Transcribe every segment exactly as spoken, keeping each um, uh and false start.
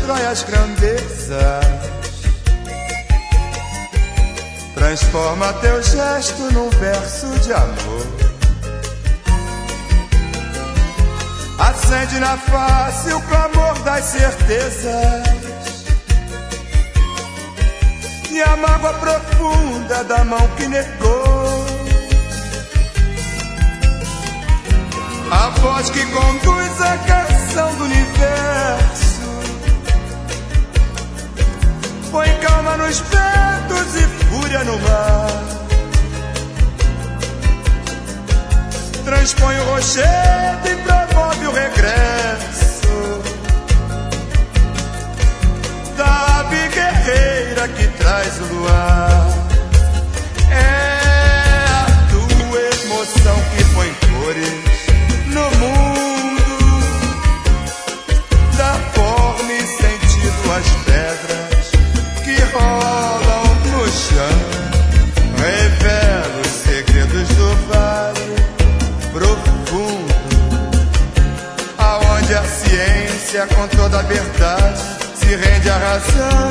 destrói as grandezas, transforma teu gesto num verso de amor. Acende na face o clamor das certezas e a mágoa profunda da mão que negou. A voz que conduz a canção do universo põe calma nos ventos e fúria no mar. Transpõe o rochedo e promove o regresso da ave guerreira que traz o luar. É a tua emoção que põe cores no mundo, dá forma e sentido às pedras que rolam no chão. Revela os segredos do vale profundo, aonde a ciência com toda a verdade se rende à razão.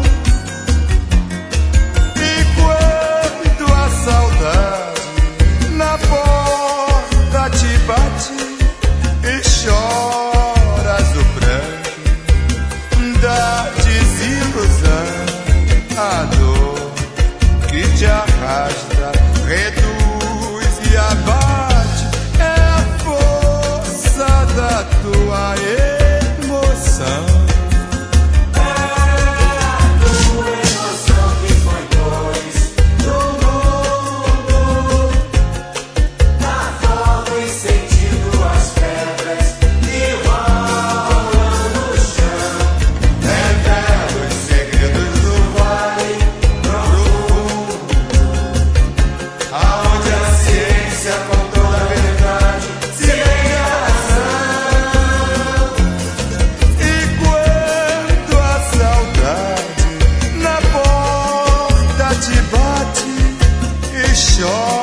E quando a saudade na porta te bate e choras o pranto da desilusão, a dor que te arrasta, reduz e abate, é a força da tua emoção. Sure.